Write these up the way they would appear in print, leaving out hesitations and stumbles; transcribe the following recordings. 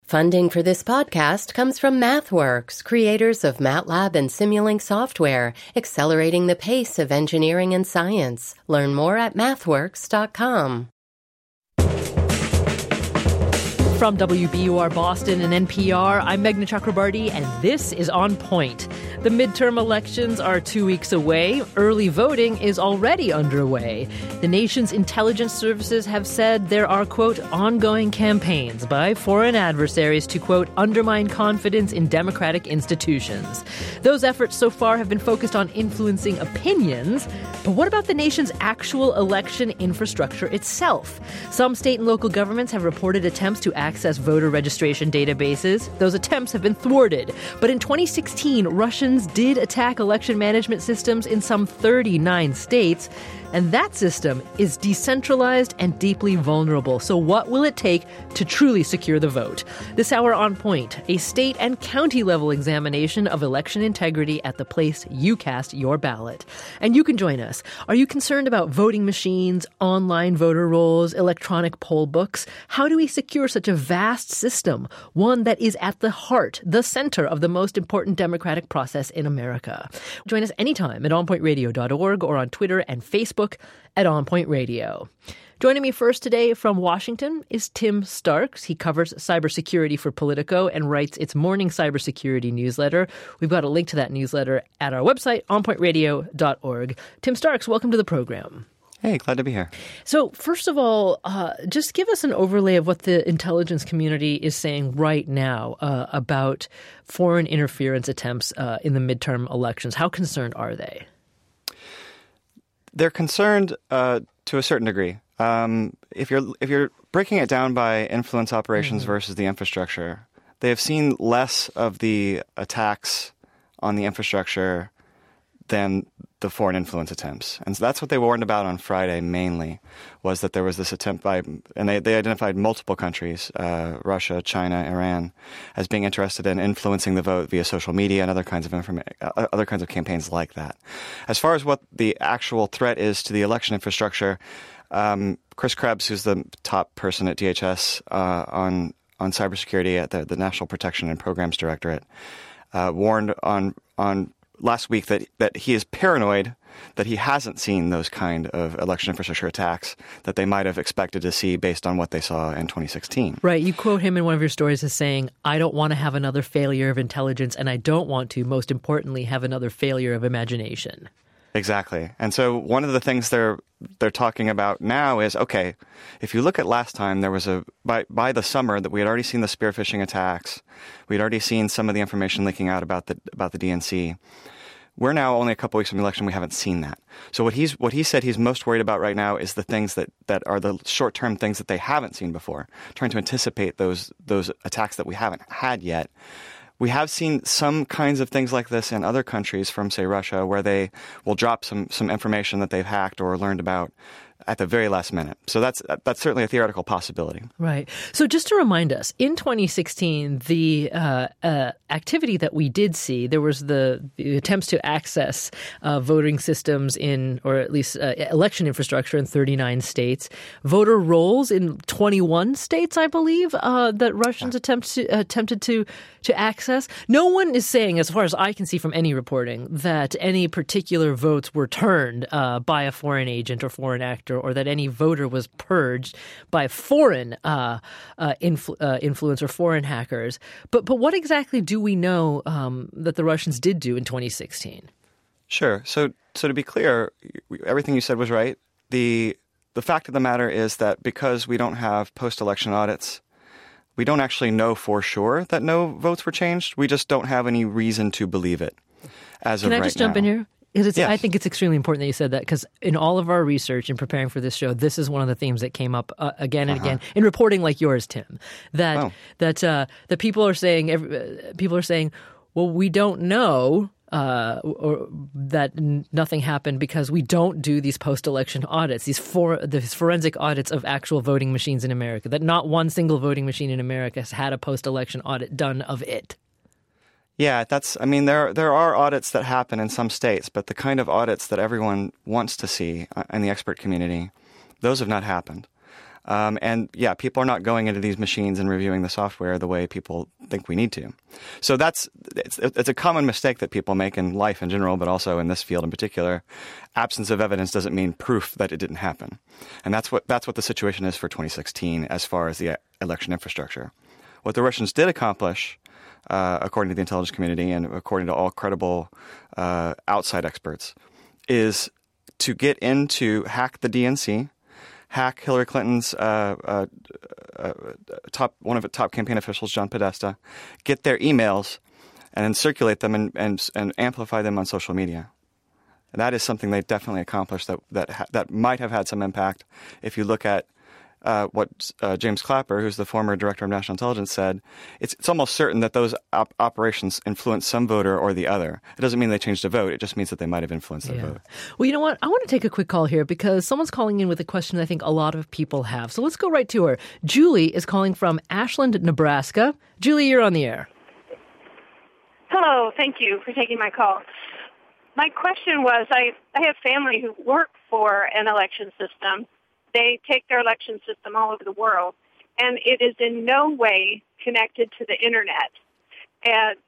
Funding for this podcast comes from MathWorks, creators of MATLAB and Simulink software, accelerating the pace of engineering and science. Learn more at mathworks.com. From WBUR Boston and NPR, I'm Meghna Chakrabarti, and this is On Point. The midterm elections are 2 weeks away. Early voting is already underway. The nation's intelligence services have said there are, quote, ongoing campaigns by foreign adversaries to, quote, undermine confidence in democratic institutions. Those efforts so far have been focused on influencing opinions. But what about the nation's actual election infrastructure itself? Some state and local governments have reported attempts to access voter registration databases. Those attempts have been thwarted. But in 2016, Russians did attack election management systems in some 39 states. And that system is decentralized and deeply vulnerable. So what will it take to truly secure the vote? This hour On Point, a state and county level examination of election integrity at the place you cast your ballot. And you can join us. Are you concerned about voting machines, online voter rolls, electronic poll books? How do we secure such a vast system, one that is at the heart, the center of the most important democratic process in America? Join us anytime at onpointradio.org or on Twitter and Facebook at On Point Radio. Joining me first today from Washington is Tim Starks. He covers cybersecurity for Politico and writes its morning cybersecurity newsletter. We've got a link to that newsletter at our website, onpointradio.org. Tim Starks, welcome to the program. Hey, glad to be here. So first of all, just give us an overlay of what the intelligence community is saying right now about foreign interference attempts in the midterm elections. How concerned are they? They're concerned to a certain degree. If you're breaking it down by influence operations versus the infrastructure, they have seen less of the attacks on the infrastructure than the foreign influence attempts. And so that's what they warned about on Friday mainly, was that there was this attempt by, and they identified multiple countries, Russia, China, Iran, as being interested in influencing the vote via social media and other kinds of campaigns like that. As far as what the actual threat is to the election infrastructure, Chris Krebs, who's the top person at DHS on cybersecurity at the National Protection and Programs Directorate, warned on last week that he is paranoid that he hasn't seen those kind of election infrastructure attacks that they might have expected to see based on what they saw in 2016. Right. You quote him in one of your stories as saying, I don't want to have another failure of intelligence, and I don't want to, most importantly, have another failure of imagination. Exactly. And so one of the things they're talking about now is, okay, if you look at last time, there was by the summer that we had already seen the spear phishing attacks. We had already seen some of the information leaking out about the DNC. We're now only a couple weeks from the election. We haven't seen that. So what he said he's most worried about right now is the things that are the short-term things that they haven't seen before, trying to anticipate those attacks that we haven't had yet. We have seen some kinds of things like this in other countries from, say, Russia, where they will drop some information that they've hacked or learned about at the very last minute. So that's certainly a theoretical possibility. Right. So just to remind us, in 2016, the activity that we did see, there was the attempts to access voting systems or at least election infrastructure in 39 states, voter rolls in 21 states, I believe, that Russians attempted to access. No one is saying, as far as I can see from any reporting, that any particular votes were turned by a foreign agent or foreign actor, or that any voter was purged by foreign influence or foreign hackers. But what exactly do we know that the Russians did do in 2016? Sure. So to be clear, everything you said was right. The fact of the matter is that because we don't have post-election audits, we don't actually know for sure that no votes were changed. We just don't have any reason to believe it as of right now. Can I just jump in here? Yes. I think it's extremely important that you said that, because in all of our research in preparing for this show, this is one of the themes that came up again and again in reporting like yours, Tim. That people are saying, well, we don't know or that nothing happened because we don't do these post-election audits, these forensic audits of actual voting machines in America. That not one single voting machine in America has had a post-election audit done of it. Yeah, there are audits that happen in some states, but the kind of audits that everyone wants to see in the expert community, those have not happened. And yeah, people are not going into these machines and reviewing the software the way people think we need to. So it's a common mistake that people make in life in general, but also in this field in particular. Absence of evidence doesn't mean proof that it didn't happen. And that's what the situation is for 2016 as far as the election infrastructure. What the Russians did accomplish, according to the intelligence community and according to all credible outside experts, is to get in to hack the DNC, hack Hillary Clinton's one of the top campaign officials, John Podesta, get their emails, and then circulate them and amplify them on social media. And that is something they definitely accomplished that might have had some impact. If you look at what James Clapper, who's the former director of national intelligence, said, it's almost certain that those operations influenced some voter or the other. It doesn't mean they changed the vote. It just means that they might have influenced the vote. Well, you know what? I want to take a quick call here because someone's calling in with a question I think a lot of people have. So let's go right to her. Julie is calling from Ashland, Nebraska. Julie, you're on the air. Hello. Thank you for taking my call. My question was, I have family who work for an election system. They take their election system all over the world, and it is in no way connected to the Internet. And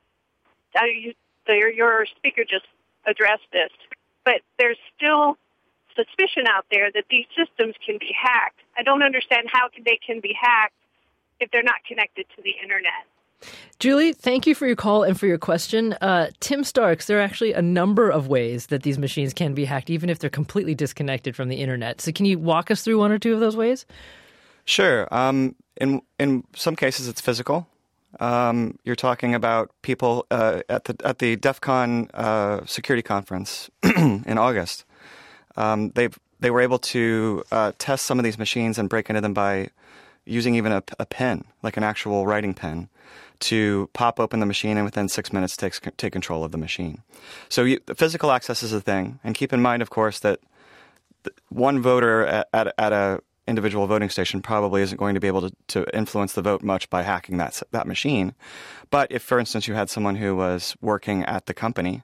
your speaker just addressed this, but there's still suspicion out there that these systems can be hacked. I don't understand how they can be hacked if they're not connected to the Internet. Julie, thank you for your call and for your question. Tim Starks, there are actually a number of ways that these machines can be hacked, even if they're completely disconnected from the Internet. So can you walk us through one or two of those ways? Sure. In some cases, it's physical. You're talking about people at the DEF CON security conference in August. They were able to test some of these machines and break into them by using even a pen, like an actual writing pen, to pop open the machine and within 6 minutes take control of the machine. So the physical access is a thing. And keep in mind, of course, that one voter at a individual voting station probably isn't going to be able to influence the vote much by hacking that machine. But if, for instance, you had someone who was working at the company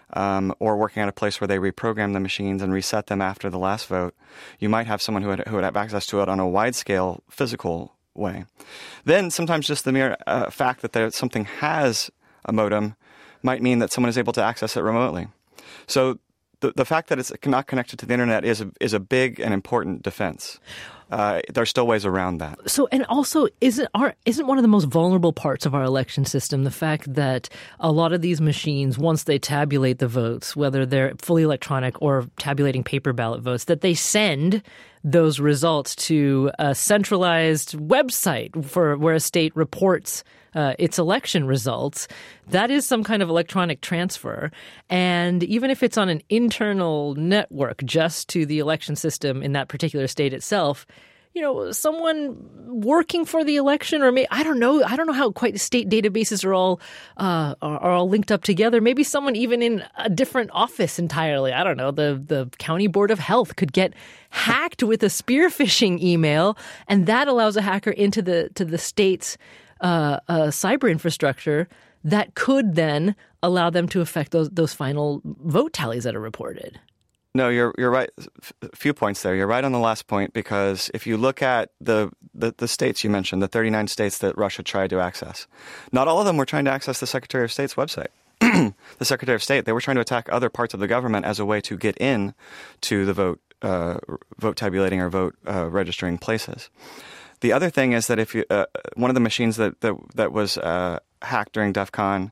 or working at a place where they reprogram the machines and reset them after the last vote, you might have someone who would have access to it on a wide-scale physical way. Then sometimes just the mere fact that something has a modem might mean that someone is able to access it remotely. So the fact that it's not connected to the Internet is a big and important defense. There's still ways around that. So, and also, isn't one of the most vulnerable parts of our election system the fact that a lot of these machines, once they tabulate the votes, whether they're fully electronic or tabulating paper ballot votes, that they send those results to a centralized website where a state reports its election results. That is some kind of electronic transfer. And even if it's on an internal network just to the election system in that particular state itself, you know, someone working for the election, or maybe I don't know how quite state databases are all linked up together. Maybe someone even in a different office entirely. I don't know. The county board of health could get hacked with a spear phishing email, and that allows a hacker into the state's cyber infrastructure that could then allow them to affect those final vote tallies that are reported. No, you're right. A few points there. You're right on the last point, because if you look at the states you mentioned, the 39 states that Russia tried to access, not all of them were trying to access the Secretary of State's website. The Secretary of State, they were trying to attack other parts of the government as a way to get in to the vote tabulating or vote registering places. The other thing is that if you one of the machines that was hacked during DEF CON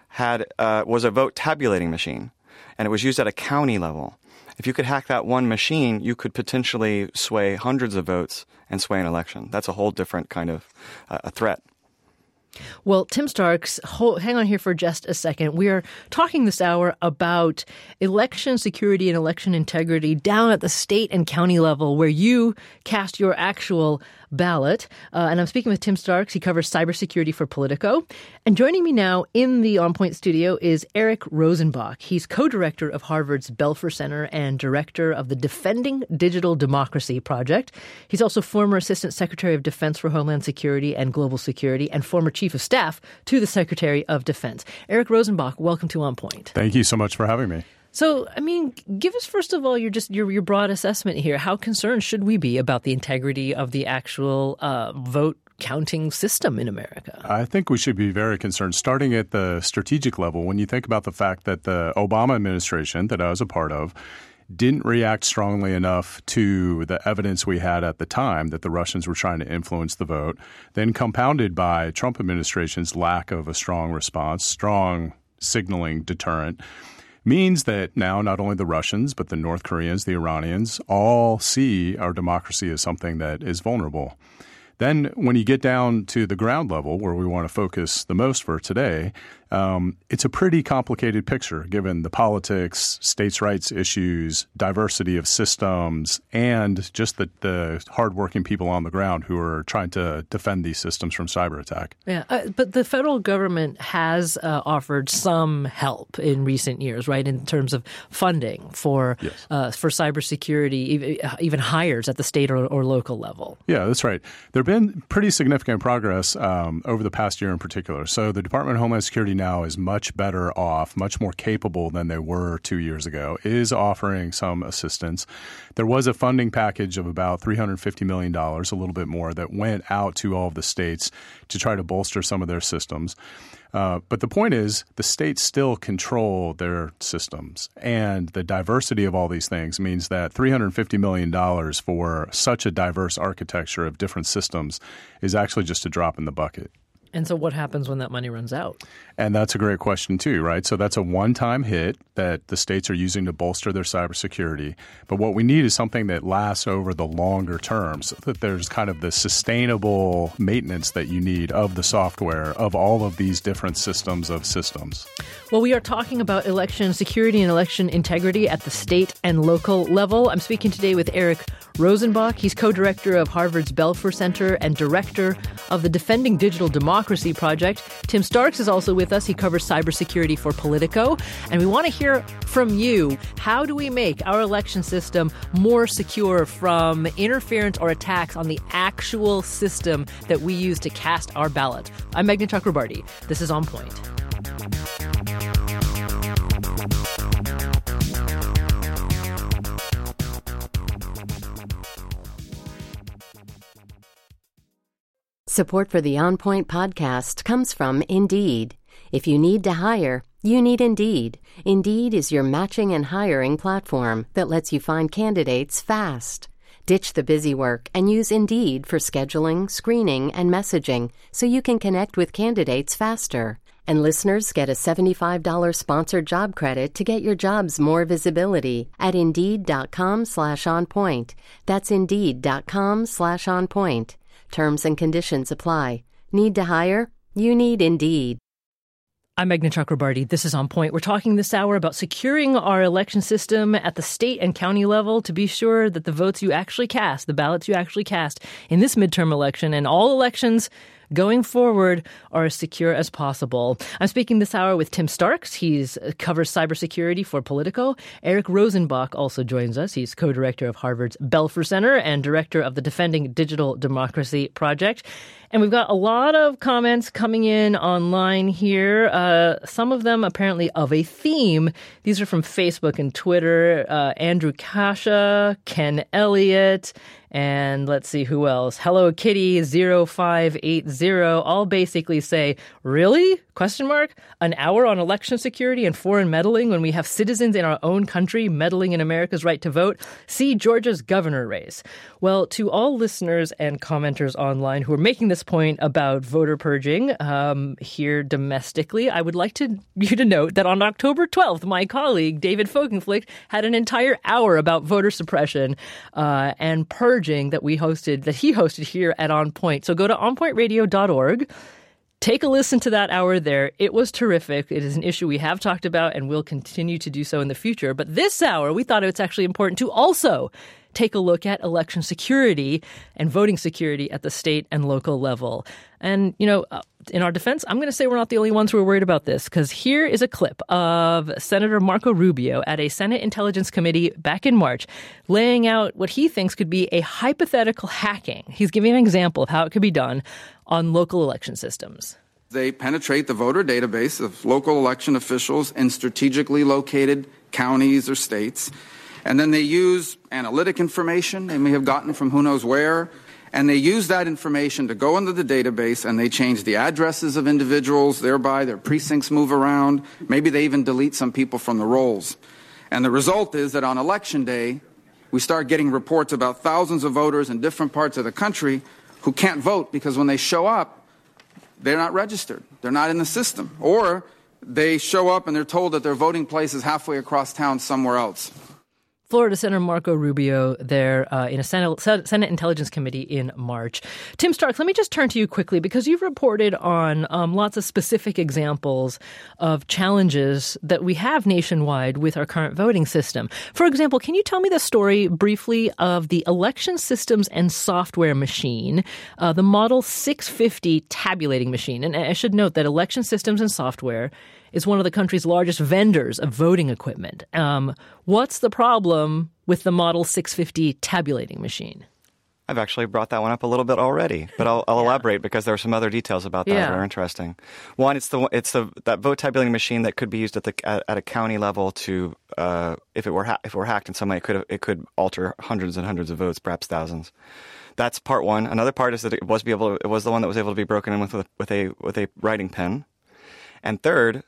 was a vote tabulating machine, and it was used at a county level. If you could hack that one machine, you could potentially sway hundreds of votes and sway an election. That's a whole different kind of a threat. Well, Tim Starks, hang on here for just a second. We are talking this hour about election security and election integrity down at the state and county level where you cast your actual ballot. And I'm speaking with Tim Starks. He covers cybersecurity for Politico. And joining me now in the On Point studio is Eric Rosenbach. He's co-director of Harvard's Belfer Center and director of the Defending Digital Democracy Project. He's also former Assistant Secretary of Defense for Homeland Security and Global Security and former Chief of Staff to the Secretary of Defense. Eric Rosenbach, welcome to On Point. Thank you so much for having me. So, I mean, give us, first of all, your broad assessment here. How concerned should we be about the integrity of the actual vote counting system in America? I think we should be very concerned, starting at the strategic level. When you think about the fact that the Obama administration that I was a part of didn't react strongly enough to the evidence we had at the time that the Russians were trying to influence the vote, then compounded by Trump administration's lack of a strong response, strong signaling deterrent, means that now not only the Russians, but the North Koreans, the Iranians, all see our democracy as something that is vulnerable. Then when you get down to the ground level, where we want to focus the most for today, it's a pretty complicated picture given the politics, states' rights issues, diversity of systems, and just the hardworking people on the ground who are trying to defend these systems from cyber attack. Yeah, but the federal government has offered some help in recent years, right, in terms of funding for cybersecurity, even hires at the state or local level. Yeah, that's right. There have been pretty significant progress over the past year in particular. So the Department of Homeland Security now is much better off, much more capable than they were 2 years ago, is offering some assistance. There was a funding package of about $350 million, a little bit more, that went out to all of the states to try to bolster some of their systems. But the point is, the states still control their systems. And the diversity of all these things means that $350 million for such a diverse architecture of different systems is actually just a drop in the bucket. And so what happens when that money runs out? And that's a great question, too, right? So that's a one-time hit that the states are using to bolster their cybersecurity. But what we need is something that lasts over the longer term, so that there's kind of the sustainable maintenance that you need of the software of all of these different systems of systems. Well, we are talking about election security and election integrity at the state and local level. I'm speaking today with Eric Rosenbach. He's co-director of Harvard's Belfer Center and director of the Defending Digital Democracy Project. Tim Starks is also with us. He covers cybersecurity for Politico. And we want to hear from you. How do we make our election system more secure from interference or attacks on the actual system that we use to cast our ballot? I'm Meghna Chakrabarty. This is On Point. Support for the On Point podcast comes from Indeed. If you need to hire, you need Indeed. Indeed is your matching and hiring platform that lets you find candidates fast. Ditch the busy work and use Indeed for scheduling, screening, and messaging so you can connect with candidates faster. And listeners get a $75 sponsored job credit to get your jobs more visibility at Indeed.com/onpoint. That's Indeed.com/onpoint. Terms and conditions apply. Need to hire? You need Indeed. I'm Meghna Chakrabarty. This is On Point. We're talking this hour about securing our election system at the state and county level to be sure that the votes you actually cast, the ballots you actually cast in this midterm election and all elections going forward are as secure as possible. I'm speaking this hour with Tim Starks. He covers cybersecurity for Politico. Eric Rosenbach also joins us. He's co-director of Harvard's Belfer Center and director of the Defending Digital Democracy Project. And we've got a lot of comments coming in online here, some of them apparently of a theme. These are from Facebook and Twitter. Andrew Kasha, Ken Elliott, and let's see who else. Hello Kitty 0580 all basically say, really? ? An hour on election security and foreign meddling when we have citizens in our own country meddling in America's right to vote? See Georgia's governor race. Well, to all listeners and commenters online who are making this point about voter purging here domestically, I would like you to note that on October 12th, my colleague David Folkenflik had an entire hour about voter suppression and purging that he hosted here at On Point. So go to onpointradio.org. Take a listen to that hour there. It was terrific. It is an issue we have talked about and will continue to do so in the future. But this hour, we thought it's actually important to also take a look at election security and voting security at the state and local level. And, in our defense, I'm going to say we're not the only ones who are worried about this, because here is a clip of Senator Marco Rubio at a Senate Intelligence Committee back in March laying out what he thinks could be a hypothetical hacking. He's giving an example of how it could be done on local election systems. They penetrate the voter database of local election officials in strategically located counties or states, and then they use analytic information they may have gotten from who knows where, and they use that information to go into the database, and they change the addresses of individuals, thereby their precincts move around. Maybe they even delete some people from the rolls. And the result is that on Election Day, we start getting reports about thousands of voters in different parts of the country who can't vote because when they show up, they're not registered. They're not in the system. Or they show up and they're told that their voting place is halfway across town somewhere else. Florida Senator Marco Rubio there in a Senate Intelligence Committee in March. Tim Stark, let me just turn to you quickly because you've reported on lots of specific examples of challenges that we have nationwide with our current voting system. For example, can you tell me the story briefly of the election systems and software machine, the Model 650 tabulating machine? And I should note that election systems and software is one of the country's largest vendors of voting equipment. What's the problem with the Model 650 tabulating machine? I've actually brought that one up a little bit already, but I'll elaborate because there are some other details about that that are interesting. One, it's that vote tabulating machine that could be used at a county level to if it were hacked in some way, it could alter hundreds and hundreds of votes, perhaps thousands. That's part one. Another part is that it was the one that was able to be broken in with a writing pen. And third,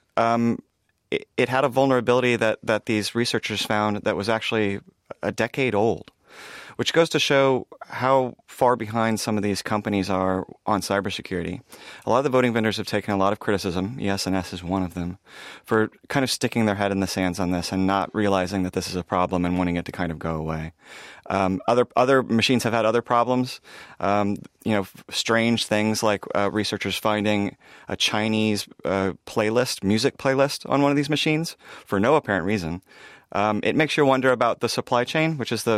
it had a vulnerability that these researchers found that was actually a decade old, which goes to show how far behind some of these companies are on cybersecurity. A lot of the voting vendors have taken a lot of criticism, ES&S is one of them, for kind of sticking their head in the sands on this and not realizing that this is a problem and wanting it to kind of go away. Other machines have had other problems, strange things like researchers finding a Chinese music playlist on one of these machines for no apparent reason. It makes you wonder about the supply chain, which is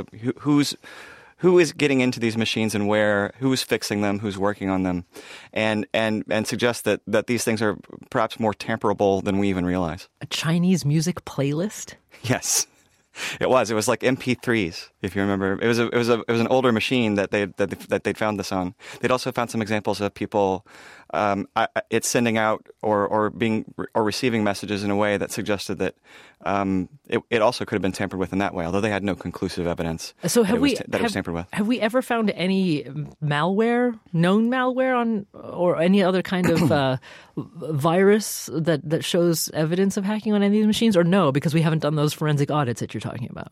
who is getting into these machines and where, who's fixing them, who's working on them, and suggests that these things are perhaps more tamperable than we even realize. A Chinese music playlist? Yes. It was like MP3s, if you remember. It was an older machine that they'd found this on. They'd also found some examples of people it's sending out or receiving messages in a way that suggested that it also could have been tampered with in that way, although they had no conclusive evidence that it was tampered with. Have we ever found any known malware on or any other kind of virus that shows evidence of hacking on any of these machines, or no, because we haven't done those forensic audits that you're talking about?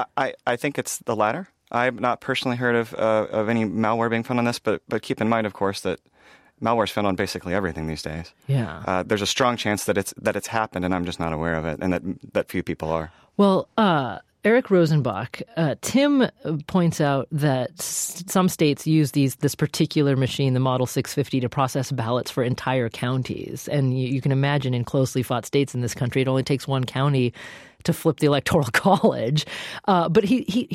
I think it's the latter. I've not personally heard of any malware being found on this, but keep in mind, of course, that malware is found on basically everything these days. Yeah. There's a strong chance that it's happened, and I'm just not aware of it, and that few people are. Well, Eric Rosenbach, Tim points out that some states use this particular machine, the Model 650, to process ballots for entire counties. And you can imagine in closely fought states in this country, it only takes one county to flip the Electoral College. But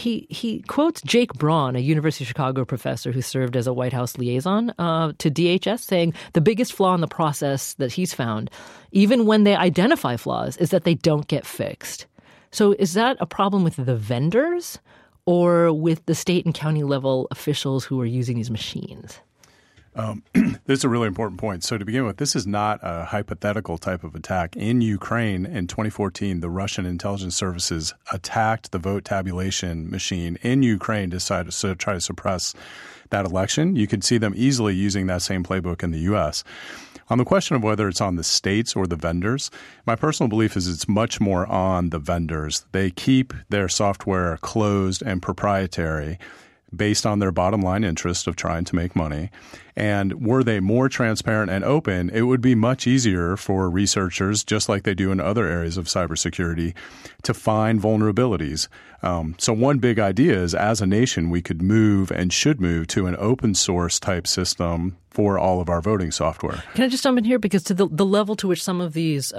he quotes Jake Braun, a University of Chicago professor who served as a White House liaison to DHS, saying the biggest flaw in the process that he's found, even when they identify flaws, is that they don't get fixed. So is that a problem with the vendors or with the state and county level officials who are using these machines? This is a really important point. So to begin with, this is not a hypothetical type of attack. In Ukraine in 2014, the Russian intelligence services attacked the vote tabulation machine in Ukraine to try to suppress that election. You could see them easily using that same playbook in the U.S. On the question of whether it's on the states or the vendors, my personal belief is it's much more on the vendors. They keep their software closed and proprietary based on their bottom line interest of trying to make money. And were they more transparent and open, it would be much easier for researchers, just like they do in other areas of cybersecurity, to find vulnerabilities. So one big idea is, as a nation, we could move and should move to an open source type system for all of our voting software. Can I just jump in here? Because to the level to which some of these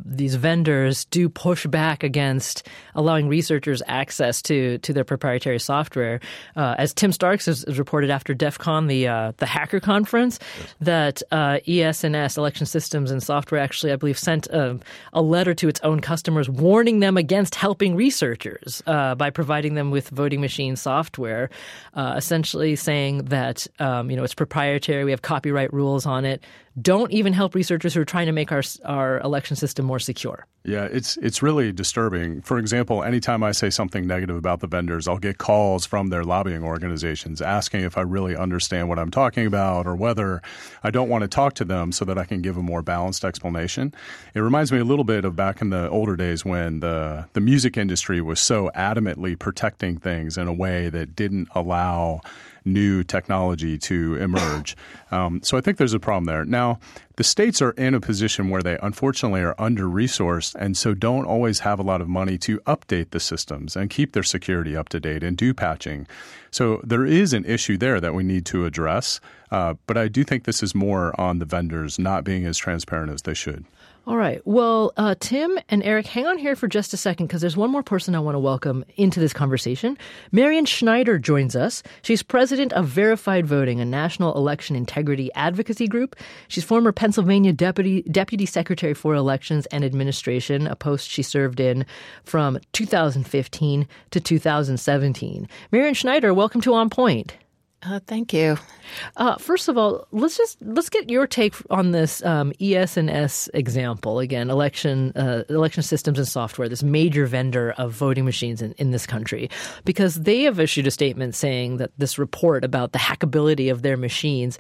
vendors do push back against allowing researchers access to their proprietary software, as Tim Starks has reported after DEF CON, the hacker conference, that ES&S, Election Systems and Software, actually, I believe, sent a letter to its own customers warning them against helping researchers by providing them with voting machine software, essentially saying that it's proprietary, we have copyright rules on it, don't even help researchers who are trying to make our election system more secure. Yeah, it's really disturbing. For example, anytime I say something negative about the vendors, I'll get calls from their lobbying organizations asking if I really understand what I'm talking about or whether I don't want to talk to them so that I can give a more balanced explanation. It reminds me a little bit of back in the older days when the music industry was so adamantly protecting things in a way that didn't allow new technology to emerge. So I think there's a problem there. Now, the states are in a position where they unfortunately are under-resourced and so don't always have a lot of money to update the systems and keep their security up to date and do patching. So there is an issue there that we need to address. But I do think this is more on the vendors not being as transparent as they should. All right. Well, Tim and Eric, hang on here for just a second because there's one more person I want to welcome into this conversation. Marion Schneider joins us. She's president of Verified Voting, a national election integrity advocacy group. She's former Pennsylvania Deputy Secretary for Elections and Administration, a post she served in from 2015 to 2017. Marion Schneider, welcome to On Point. Thank you. First of all, let's get your take on this ES&S example. Again, election systems and software, this major vendor of voting machines in this country, because they have issued a statement saying that this report about the hackability of their machines,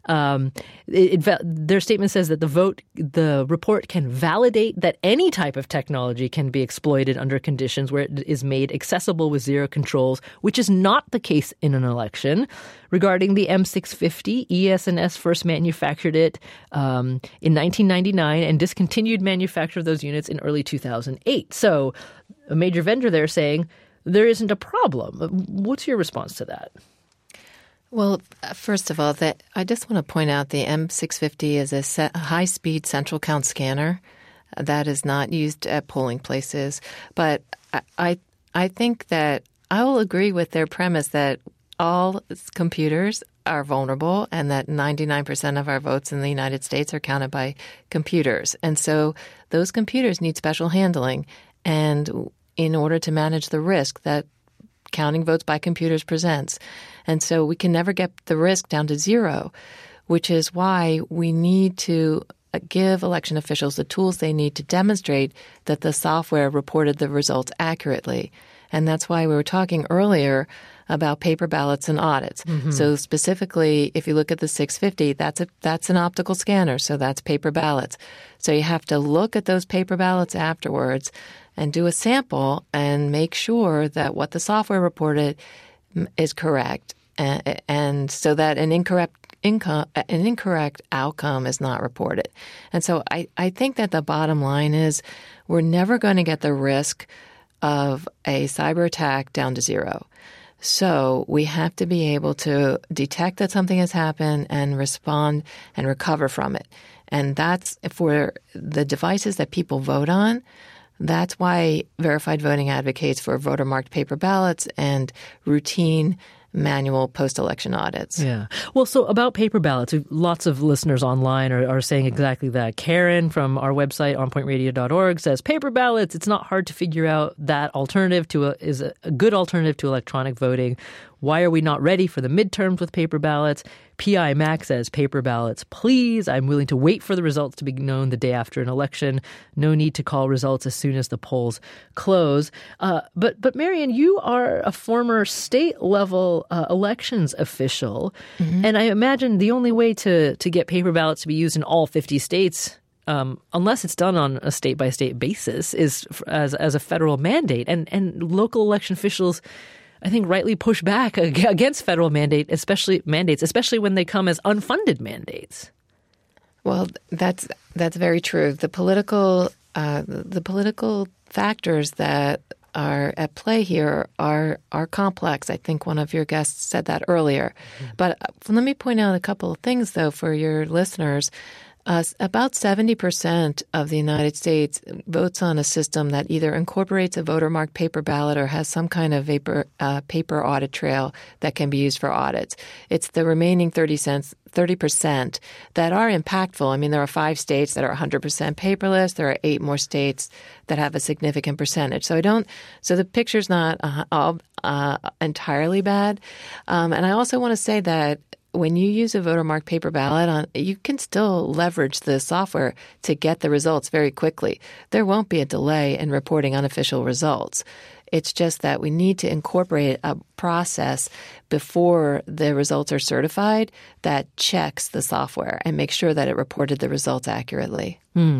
their statement says that the report can validate that any type of technology can be exploited under conditions where it is made accessible with zero controls, which is not the case in an election. Regarding the M650, ES&S first manufactured it in 1999 and discontinued manufacture of those units in early 2008. So a major vendor there saying there isn't a problem. What's your response to that? Well, first of all, I just want to point out the M650 is a high-speed central count scanner that is not used at polling places. But I think that I will agree with their premise that all computers are vulnerable and that 99% of our votes in the United States are counted by computers. And so those computers need special handling. And in order to manage the risk that counting votes by computers presents. And so we can never get the risk down to zero, which is why we need to give election officials the tools they need to demonstrate that the software reported the results accurately. And that's why we were talking earlier about paper ballots and audits. Mm-hmm. So specifically, if you look at the 650, that's an optical scanner, so that's paper ballots. So you have to look at those paper ballots afterwards and do a sample and make sure that what the software reported is correct, and so that an incorrect outcome is not reported. And so I think that the bottom line is we're never going to get the risk of a cyber attack down to zero. So we have to be able to detect that something has happened and respond and recover from it. And that's for the devices that people vote on. That's why Verified Voting advocates for voter-marked paper ballots and routine manual post-election audits. Yeah. Well, so about paper ballots, lots of listeners online are saying exactly that. Karen from our website, onpointradio.org, says paper ballots, it's not hard to figure out that is a good alternative to electronic voting. Why are we not ready for the midterms with paper ballots? PI Mac says paper ballots, please. I'm willing to wait for the results to be known the day after an election. No need to call results as soon as the polls close. But Marion, you are a former state-level elections official. Mm-hmm. And I imagine the only way to get paper ballots to be used in all 50 states unless it's done on a state-by-state basis, is as a federal mandate. And local election officials, I think, rightly push back against federal mandates, especially when they come as unfunded mandates. Well, that's very true. The political factors that are at play here are complex. I think one of your guests said that earlier. Mm-hmm. But let me point out a couple of things, though, for your listeners. About 70% of the United States votes on a system that either incorporates a voter-marked paper ballot or has some kind of paper audit trail that can be used for audits. It's the remaining 30% that are impactful. I mean, there are 5 states that are 100% paperless. There are 8 more states that have a significant percentage. So the picture's not all entirely bad. And I also want to say that when you use a voter marked paper ballot, you can still leverage the software to get the results very quickly. There won't be a delay in reporting unofficial results. It's just that we need to incorporate a process before the results are certified that checks the software and makes sure that it reported the results accurately.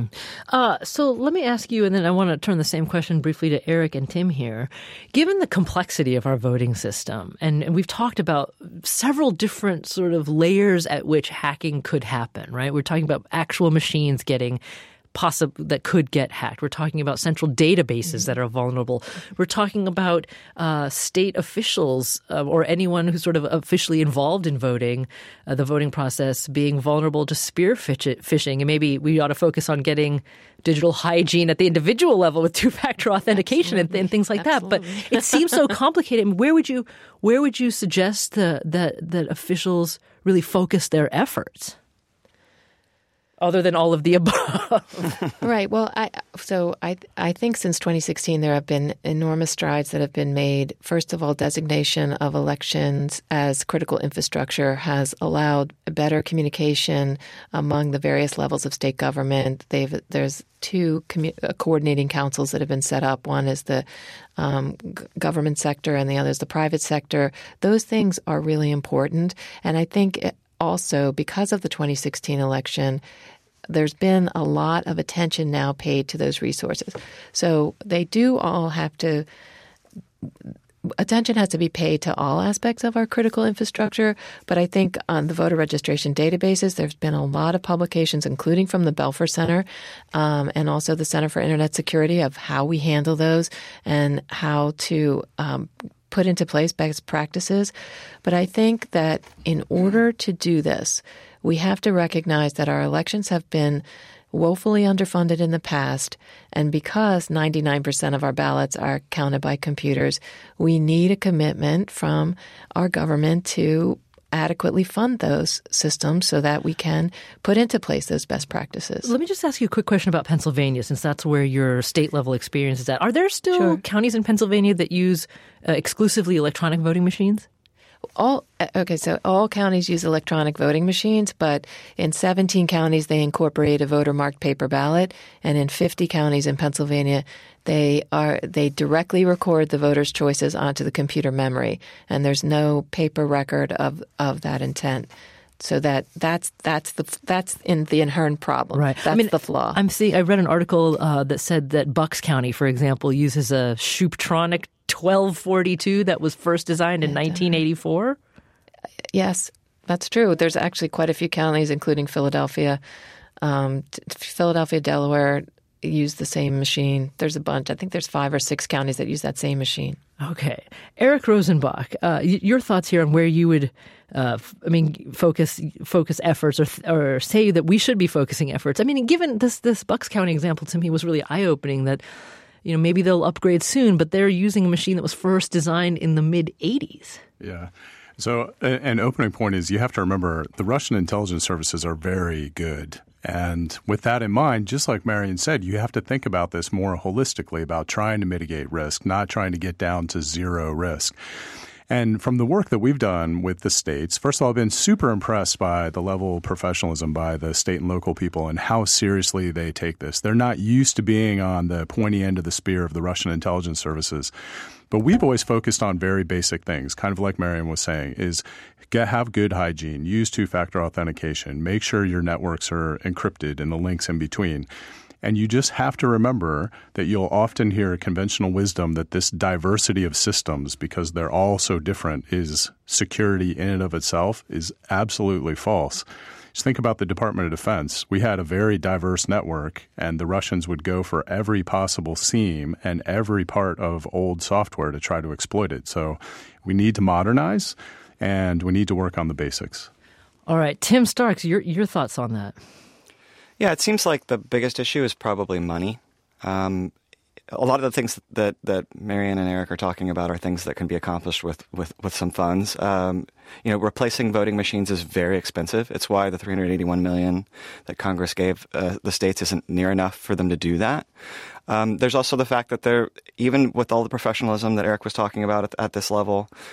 So let me ask you, and then I want to turn the same question briefly to Eric and Tim here. Given the complexity of our voting system, and we've talked about several different sort of layers at which hacking could happen, right? We're talking about actual machines that could get hacked. We're talking about central databases that are vulnerable. We're talking about state officials or anyone who's sort of officially involved in voting, the voting process, being vulnerable to spear phishing. And maybe we ought to focus on getting digital hygiene at the individual level with two-factor authentication and things like that. But it seems so complicated. Where would you suggest that officials really focus their efforts? Other than all of the above. Right. Well, I think since 2016 there have been enormous strides that have been made. First of all, designation of elections as critical infrastructure has allowed better communication among the various levels of state government. There's two coordinating councils that have been set up. One is the government sector and the other is the private sector. Those things are really important. And I think also, because of the 2016 election, there's been a lot of attention now paid to those resources. So they do all have to – attention has to be paid to all aspects of our critical infrastructure. But I think on the voter registration databases, there's been a lot of publications, including from the Belfer Center and also the Center for Internet Security, of how we handle those and how to put into place best practices. But I think that in order to do this, we have to recognize that our elections have been woefully underfunded in the past. And because 99% of our ballots are counted by computers, we need a commitment from our government to adequately fund those systems so that we can put into place those best practices. Let me just ask you a quick question about Pennsylvania, since that's where your state level experience is at. Are there still counties in Pennsylvania that use exclusively electronic voting machines? So all counties use electronic voting machines, but in 17 counties they incorporate a voter marked paper ballot, and in 50 counties in Pennsylvania they directly record the voters' choices onto the computer memory, and there's no paper record of that intent. So that's in the inherent problem. Right. That's the flaw. I read an article that said that Bucks County, for example, uses a Shuptronic 1242 that was first designed in 1984. Yes, that's true. There's actually quite a few counties, including Philadelphia. Delaware use the same machine. There's a bunch. I think there's 5 or 6 counties that use that same machine. Okay. Eric Rosenbach, your thoughts here on where you would focus efforts or say that we should be focusing efforts. I mean, given this Bucks County example to me was really eye-opening that, maybe they'll upgrade soon, but they're using a machine that was first designed in the mid-'80s. Yeah. So an opening point is you have to remember the Russian intelligence services are very good. And with that in mind, just like Marian said, you have to think about this more holistically about trying to mitigate risk, not trying to get down to zero risk. And from the work that we've done with the states, first of all, I've been super impressed by the level of professionalism by the state and local people and how seriously they take this. They're not used to being on the pointy end of the spear of the Russian intelligence services. But we've always focused on very basic things, kind of like Marian was saying, is have good hygiene, use two-factor authentication, make sure your networks are encrypted and the links in between. And you just have to remember that you'll often hear conventional wisdom that this diversity of systems, because they're all so different, is security in and of itself is absolutely false. Just think about the Department of Defense. We had a very diverse network, and the Russians would go for every possible seam and every part of old software to try to exploit it. So we need to modernize, and we need to work on the basics. All right. Tim Starks, your thoughts on that? Yeah, it seems like the biggest issue is probably money. A lot of the things that Marian and Eric are talking about are things that can be accomplished with some funds. Replacing voting machines is very expensive. It's why the $381 million that Congress gave the states isn't near enough for them to do that. There's also the fact that even with all the professionalism that Eric was talking about at this level,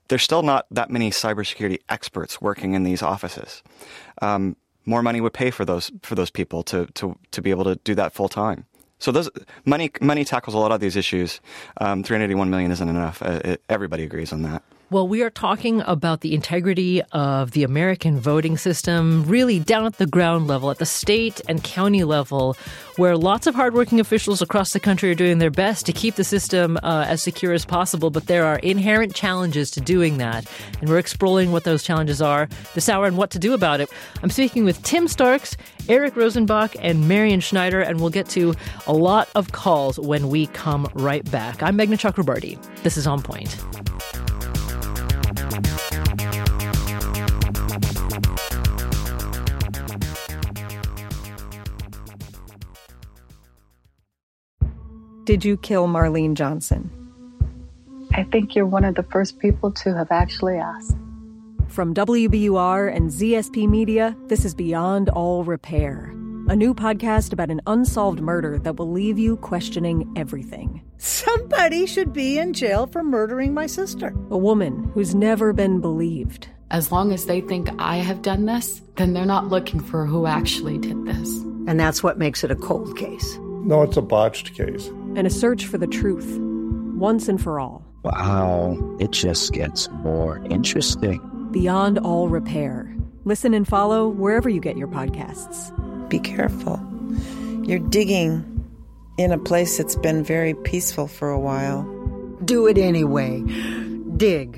there's still not that many cybersecurity experts working in these offices. More money would pay for those people to be able to do that full time. So money tackles a lot of these issues. $381 million isn't enough. Everybody agrees on that. Well, we are talking about the integrity of the American voting system, really down at the ground level, at the state and county level, where lots of hardworking officials across the country are doing their best to keep the system as secure as possible. But there are inherent challenges to doing that. And we're exploring what those challenges are this hour and what to do about it. I'm speaking with Tim Starks, Eric Rosenbach, and Marion Schneider, and we'll get to a lot of calls when we come right back. I'm Meghna Chakrabarti. This is On Point. Did you kill Marlene Johnson? I think you're one of the first people to have actually asked. From WBUR and ZSP Media, this is Beyond All Repair, a new podcast about an unsolved murder that will leave you questioning everything. Somebody should be in jail for murdering my sister. A woman who's never been believed. As long as they think I have done this, then they're not looking for who actually did this. And that's what makes it a cold case. No, it's a botched case. And a search for the truth, once and for all. Wow, it just gets more interesting. Beyond All Repair. Listen and follow wherever you get your podcasts. Be careful. You're digging in a place that's been very peaceful for a while. Do it anyway. Dig.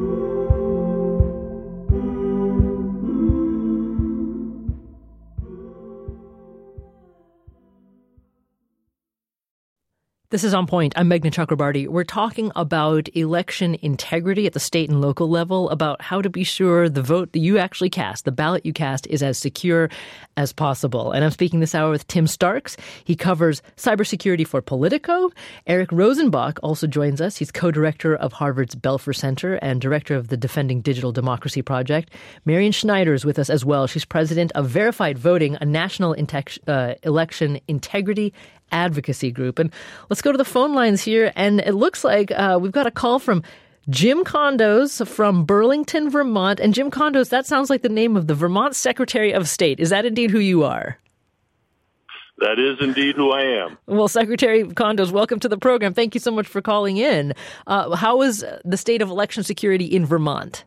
This is On Point. I'm Meghna Chakrabarti. We're talking about election integrity at the state and local level, about how to be sure the vote that you actually cast, the ballot you cast, is as secure as possible. And I'm speaking this hour with Tim Starks. He covers cybersecurity for Politico. Eric Rosenbach also joins us. He's co-director of Harvard's Belfer Center and director of the Defending Digital Democracy Project. Marion Schneider is with us as well. She's president of Verified Voting, a national election integrity advocacy group. And let's go to the phone lines here. And it looks like we've got a call from Jim Kondos from Burlington, Vermont. And Jim Kondos, that sounds like the name of the Vermont Secretary of State. Is that indeed who you are? That is indeed who I am. Well, Secretary Kondos, welcome to the program. Thank you so much for calling in. How is the state of election security in Vermont?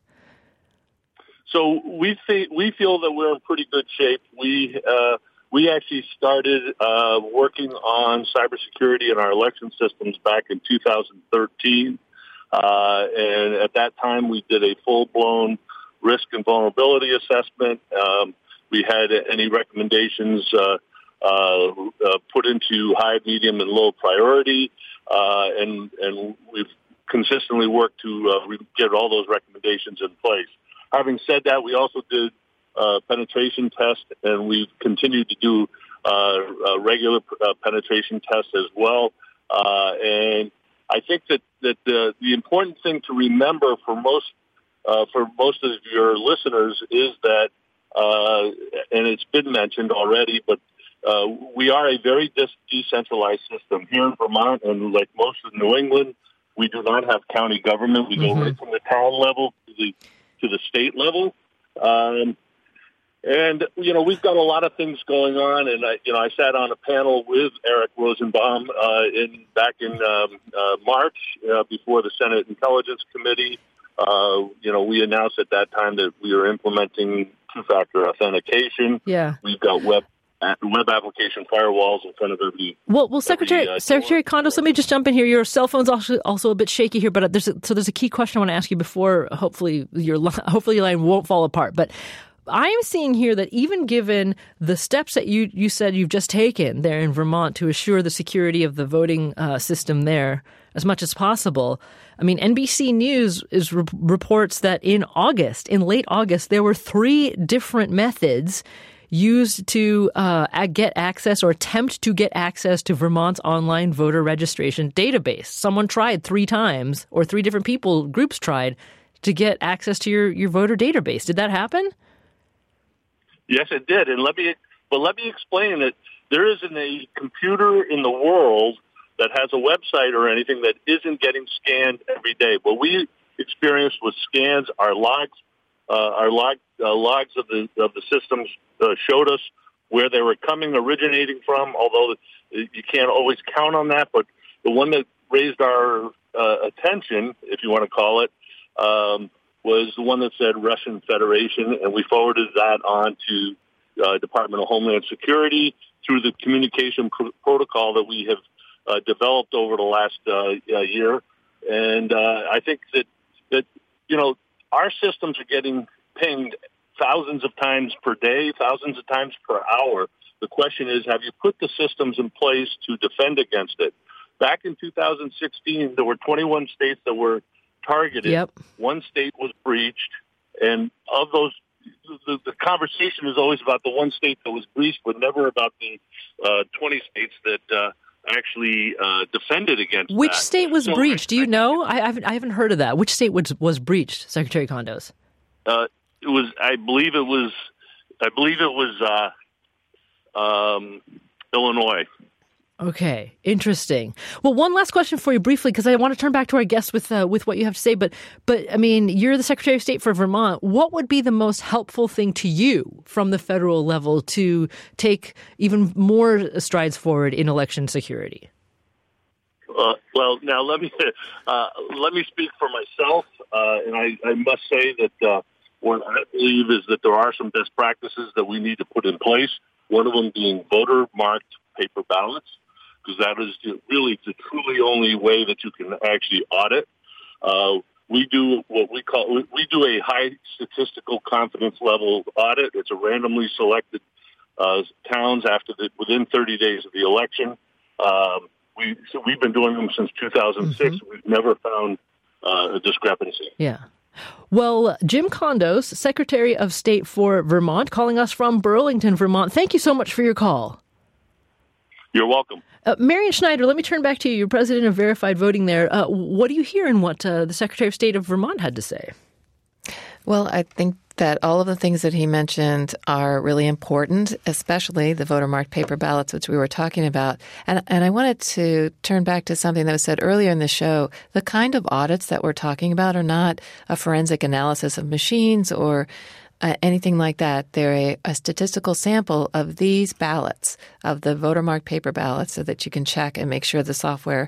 So we feel that we're in pretty good shape. We actually started working on cybersecurity in our election systems back in 2013. And at that time, we did a full-blown risk and vulnerability assessment. We had any recommendations put into high, medium, and low priority. And we've consistently worked to get all those recommendations in place. Having said that, we also did penetration test, and we've continued to do regular penetration tests as well. And I think that the important thing to remember for most of your listeners is that, and it's been mentioned already, but we are a very decentralized system here in Vermont, and like most of New England, we do not have county government. We go right from the town level to the state level. And, we've got a lot of things going on. And, I sat on a panel with Eric Rosenbaum back in March before the Senate Intelligence Committee. We announced at that time that we are implementing two-factor authentication. Yeah. We've got web application firewalls in front of every... Well, Secretary Kondos, let me just jump in here. Your cell phone's also a bit shaky here, but there's a key question I want to ask you before hopefully your line won't fall apart. But I'm seeing here that even given the steps that you said you've just taken there in Vermont to assure the security of the voting system there as much as possible, I mean, NBC News reports that in late August, there were 3 different methods used to get access or attempt to get access to Vermont's online voter registration database. Someone tried 3 times, or 3 different groups tried to get access to your voter database. Did that happen? Yes, it did. And let me explain that there isn't a computer in the world that has a website or anything that isn't getting scanned every day. But we experienced with scans. Our logs of the systems showed us where they were originating from, although you can't always count on that. But the one that raised our attention, if you want to call it, was the one that said Russian Federation, and we forwarded that on to Department of Homeland Security through the communication protocol that we have developed over the last year. And I think that our systems are getting pinged thousands of times per day, thousands of times per hour. The question is, have you put the systems in place to defend against it? Back in 2016, there were 21 states that were targeted. Yep. One state was breached, and of those, the conversation is always about the one state that was breached, but never about the 20 states that actually defended against Which that. state was breached? Do you know? I haven't heard of that. Which state was breached, Secretary Kondos? It was. I believe it was Illinois. Okay, interesting. Well, one last question for you briefly, because I want to turn back to our guests with what you have to say. But I mean, you're the Secretary of State for Vermont. What would be the most helpful thing to you from the federal level to take even more strides forward in election security? Well, now let me speak for myself, and I must say that what I believe is that there are some best practices that we need to put in place. One of them being voter-marked paper ballots, because that is really the truly only way that you can actually audit. We do what we do a high statistical confidence level audit. It's a randomly selected towns within 30 days of the election. We've been doing them since 2006. Mm-hmm. We've never found a discrepancy. Yeah. Well, Jim Kondos, Secretary of State for Vermont, calling us from Burlington, Vermont. Thank you so much for your call. You're welcome. Marion Schneider, let me turn back to you. You're president of Verified Voting there. What do you hear in what the Secretary of State of Vermont had to say? Well, I think that all of the things that he mentioned are really important, especially the voter-marked paper ballots, which we were talking about. And I wanted to turn back to something that was said earlier in the show. The kind of audits that we're talking about are not a forensic analysis of machines or anything like that. They're a statistical sample of these ballots, of the voter-marked paper ballots, so that you can check and make sure the software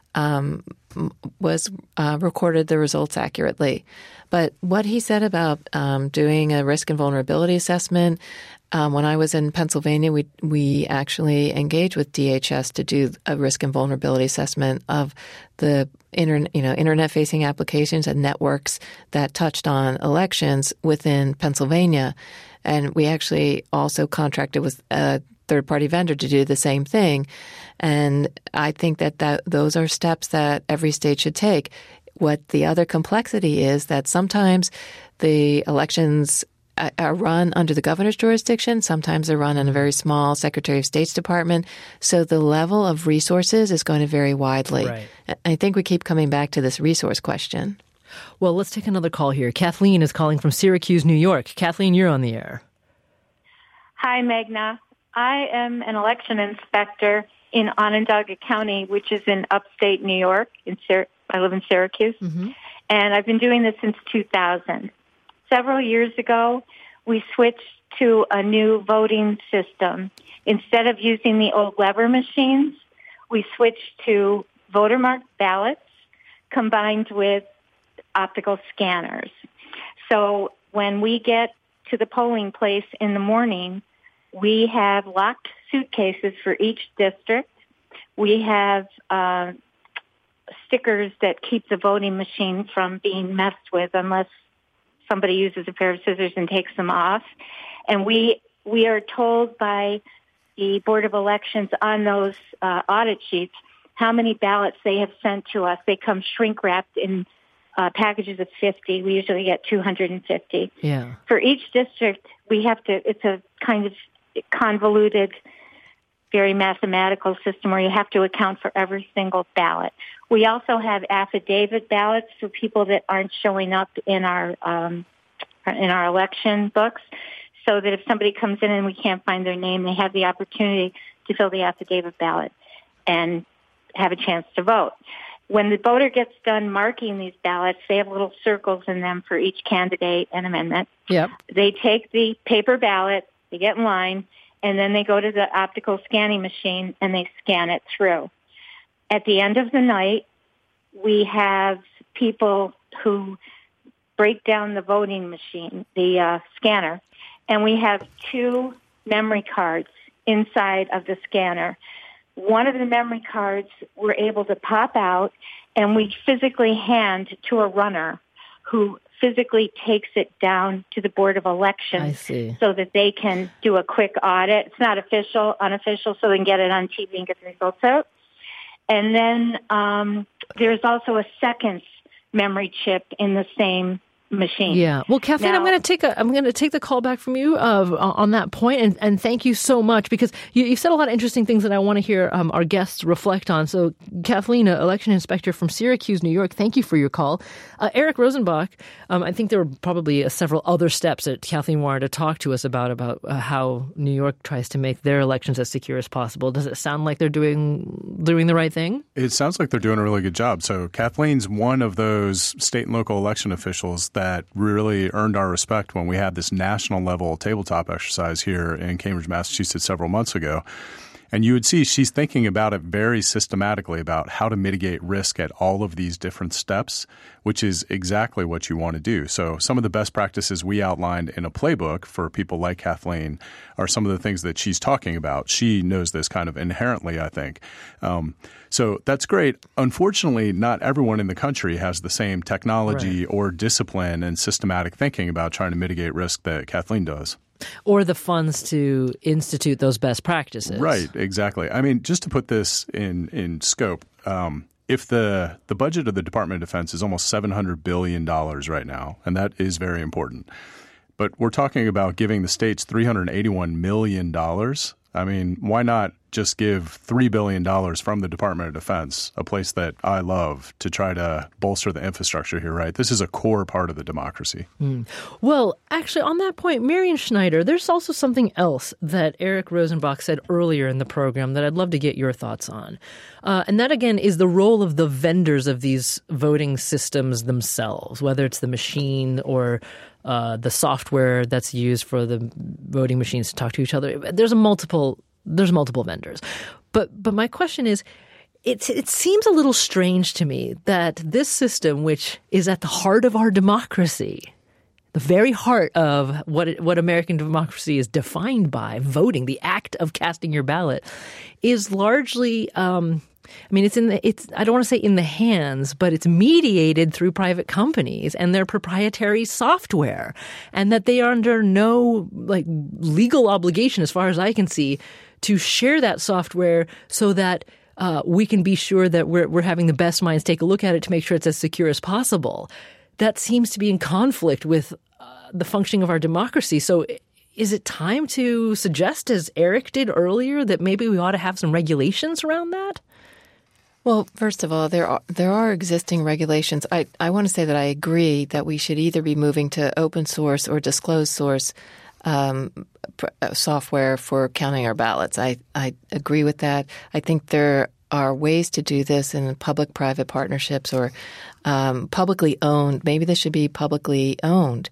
recorded the results accurately. But what he said about doing a risk and vulnerability assessment, when I was in Pennsylvania, we actually engaged with DHS to do a risk and vulnerability assessment of the internet-facing applications and networks that touched on elections within Pennsylvania. And we actually also contracted with a third-party vendor to do the same thing. And I think that those are steps that every state should take. What the other complexity is that sometimes the elections are run under the governor's jurisdiction. Sometimes they're run in a very small Secretary of State's department. So the level of resources is going to vary widely. Right. I think we keep coming back to this resource question. Well, let's take another call here. Kathleen is calling from Syracuse, New York. Kathleen, you're on the air. Hi, Magna. I am an election inspector in Onondaga County, which is in upstate New York. I live in Syracuse. Mm-hmm. And I've been doing this since 2000. Several years ago, we switched to a new voting system. Instead of using the old lever machines, we switched to voter-marked ballots combined with optical scanners. So when we get to the polling place in the morning, we have locked suitcases for each district. We have stickers that keep the voting machine from being messed with unless somebody uses a pair of scissors and takes them off. And we are told by the Board of Elections on those audit sheets how many ballots they have sent to us. They come shrink-wrapped in packages of 50. We usually get 250. Yeah. For each district, we have to, it's a kind of convoluted, very mathematical system where you have to account for every single ballot. We also have affidavit ballots for people that aren't showing up in our election books, so that if somebody comes in and we can't find their name, they have the opportunity to fill the affidavit ballot and have a chance to vote. When the voter gets done marking these ballots, they have little circles in them for each candidate and amendment. Yep. They take the paper ballot, they get in line, and then they go to the optical scanning machine and they scan it through. At the end of the night, we have people who break down the voting machine, the scanner, and we have 2 memory cards inside of the scanner. One of the memory cards we're able to pop out, and we physically hand to a runner who physically takes it down to the Board of Elections so that they can do a quick audit. It's not official, unofficial, so they can get it on TV and get the results out. And then there's also a second memory chip in the same machine. Yeah. Well, Kathleen, now, I'm going to take the call back from you on that point, and thank you so much, because you've said a lot of interesting things that I want to hear our guests reflect on. So, Kathleen, election inspector from Syracuse, New York, thank you for your call. Eric Rosenbach, I think there were probably several other steps that Kathleen wanted to talk to us about how New York tries to make their elections as secure as possible. Does it sound like they're doing the right thing? It sounds like they're doing a really good job. So Kathleen's one of those state and local election officials that really earned our respect when we had this national level tabletop exercise here in Cambridge, Massachusetts several months ago. And you would see she's thinking about it very systematically about how to mitigate risk at all of these different steps, which is exactly what you want to do. So some of the best practices we outlined in a playbook for people like Kathleen are some of the things that she's talking about. She knows this kind of inherently, I think. So that's great. Unfortunately, not everyone in the country has the same technology or discipline and systematic thinking about trying to mitigate risk that Kathleen does. Or the funds to institute those best practices. Right, exactly. I mean, just to put this in scope, if the budget of the Department of Defense is almost $700 billion right now, and that is very important, but we're talking about giving the states $381 million. I mean, why not just give $3 billion from the Department of Defense, a place that I love, to try to bolster the infrastructure here, right? This is a core part of the democracy. Well, actually, on that point, Marion Schneider, there's also something else that Eric Rosenbach said earlier in the program that I'd love to get your thoughts on. And that, again, is the role of the vendors of these voting systems themselves, whether it's the machine or the software that's used for the voting machines to talk to each other. There's multiple vendors. But my question is, it seems a little strange to me that this system, which is at the heart of our democracy, the very heart of what American democracy is defined by, voting, the act of casting your ballot, is largely I don't want to say in the hands, but it's mediated through private companies and their proprietary software, and that they are under no legal obligation, as far as I can see, to share that software so that we can be sure that we're having the best minds take a look at it to make sure it's as secure as possible. That seems to be in conflict with the functioning of our democracy. So is it time to suggest, as Eric did earlier, that maybe we ought to have some regulations around that? Well, first of all, there are existing regulations. I want to say that I agree that we should either be moving to open source or disclosed source software for counting our ballots. I agree with that. I think there are ways to do this in public-private partnerships or publicly owned. Maybe this should be publicly owned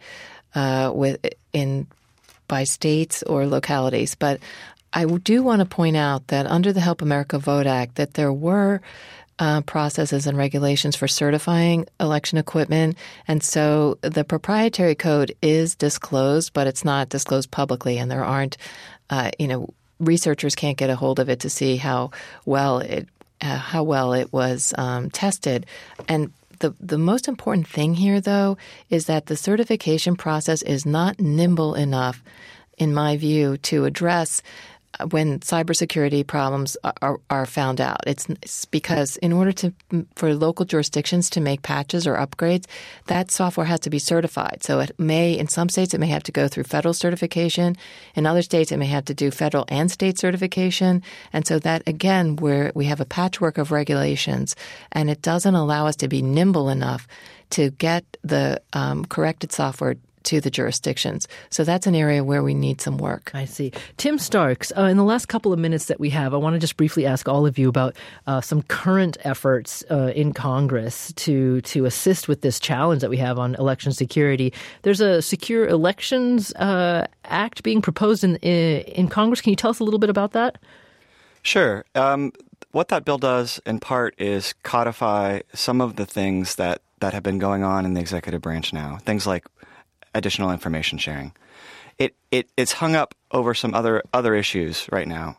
by states or localities. But I do want to point out that under the Help America Vote Act, that there were processes and regulations for certifying election equipment. And so the proprietary code is disclosed, but it's not disclosed publicly. And there aren't, researchers can't get a hold of it to see how well it was tested. And the most important thing here, though, is that the certification process is not nimble enough, in my view, to address when cybersecurity problems are found out. It's because in order for local jurisdictions to make patches or upgrades, that software has to be certified. So in some states, it may have to go through federal certification. In other states, it may have to do federal and state certification. And so that, again, where we have a patchwork of regulations, and it doesn't allow us to be nimble enough to get the corrected software to the jurisdictions. So that's an area where we need some work. I see. Tim Starks, in the last couple of minutes that we have, I want to just briefly ask all of you about some current efforts in Congress to assist with this challenge that we have on election security. There's a Secure Elections Act being proposed in Congress. Can you tell us a little bit about that? Sure. What that bill does, in part, is codify some of the things that have been going on in the executive branch now, things like additional information sharing. It's hung up over some other issues right now.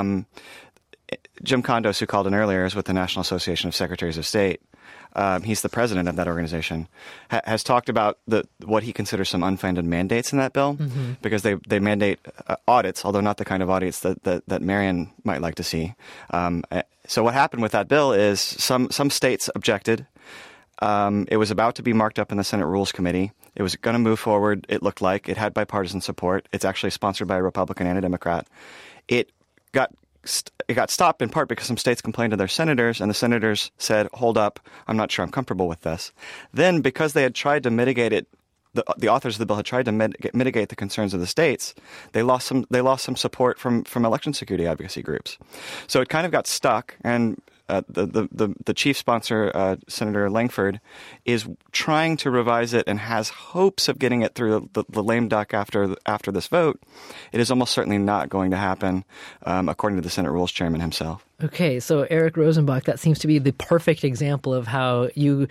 Jim Kondos, who called in earlier, is with the National Association of Secretaries of State. He's the president of that organization, has talked about what he considers some unfunded mandates in that bill, because they mandate audits, although not the kind of audits that Marion might like to see. So what happened with that bill is some states objected. It was about to be marked up in the Senate Rules Committee. It was going to move forward, it looked like. It had bipartisan support. It's actually sponsored by a Republican and a Democrat. It got stopped in part because some states complained to their senators, and the senators said, hold up, I'm not sure I'm comfortable with this. Then, because they had tried to mitigate it, the authors of the bill had tried to mitigate the concerns of the states, they lost some support from election security advocacy groups. So it kind of got stuck, and the chief sponsor, Senator Langford, is trying to revise it and has hopes of getting it through the lame duck after this vote. It is almost certainly not going to happen, according to the Senate Rules Chairman himself. Okay, so Eric Rosenbach, that seems to be the perfect example of how you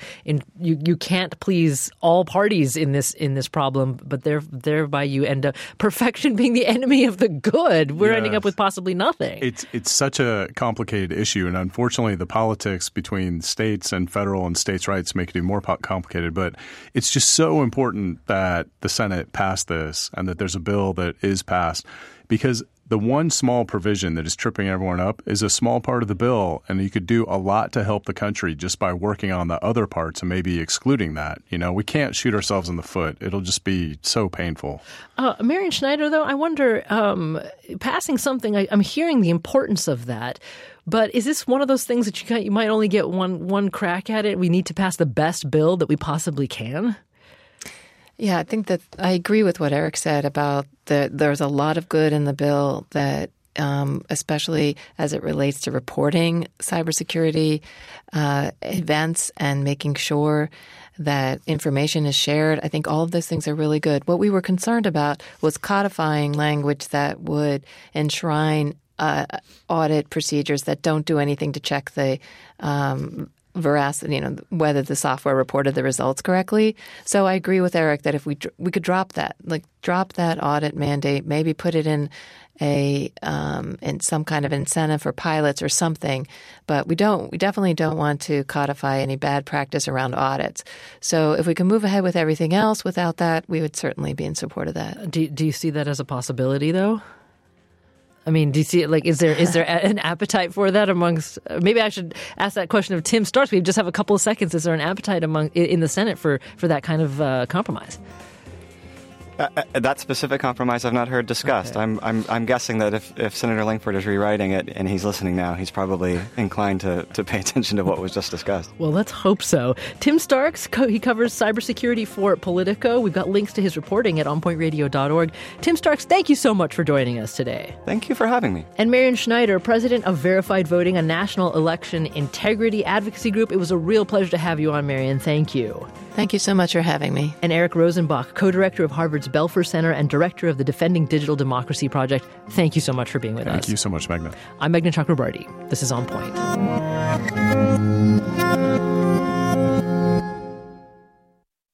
can't please all parties in this problem, but thereby you end up perfection being the enemy of the good. We're ending up with possibly nothing. It's such a complicated issue, and unfortunately, the politics between states and federal and states' rights make it even more complicated. But it's just so important that the Senate passed this and that there's a bill that is passed, because the one small provision that is tripping everyone up is a small part of the bill, and you could do a lot to help the country just by working on the other parts and maybe excluding that. We can't shoot ourselves in the foot. It'll just be so painful. Marion Schneider, though, I wonder, passing something, I'm hearing the importance of that. But is this one of those things that you might only get one crack at it? We need to pass the best bill that we possibly can? Yeah, I think that I agree with what Eric said about there's a lot of good in the bill that especially as it relates to reporting cybersecurity events and making sure that information is shared. I think all of those things are really good. What we were concerned about was codifying language that would enshrine audit procedures that don't do anything to check the veracity, whether the software reported the results correctly. So I agree with Eric that if we could drop that audit mandate, maybe put it in in some kind of incentive for pilots or something. But we definitely don't want to codify any bad practice around audits. So if we can move ahead with everything else without that, we would certainly be in support of that. Do you see that as a possibility, though? I mean, do you see it is there an appetite for that amongst? Maybe I should ask that question of Tim Starks. We just have a couple of seconds. Is there an appetite in the Senate for that kind of compromise? That specific compromise I've not heard discussed. Okay. I'm guessing that if Senator Langford is rewriting it and he's listening now, he's probably inclined to pay attention to what was just discussed. Well, let's hope so. Tim Starks, he covers cybersecurity for Politico. We've got links to his reporting at onpointradio.org. Tim Starks, thank you so much for joining us today. Thank you for having me. And Marion Schneider, president of Verified Voting, a national election integrity advocacy group. It was a real pleasure to have you on, Marion. Thank you. Thank you so much for having me. And Eric Rosenbach, co-director of Harvard's Belfer Center and director of the Defending Digital Democracy Project. Thank you so much for being with us. Thank you so much, Meghna. I'm Meghna Chakrabarty. This is On Point.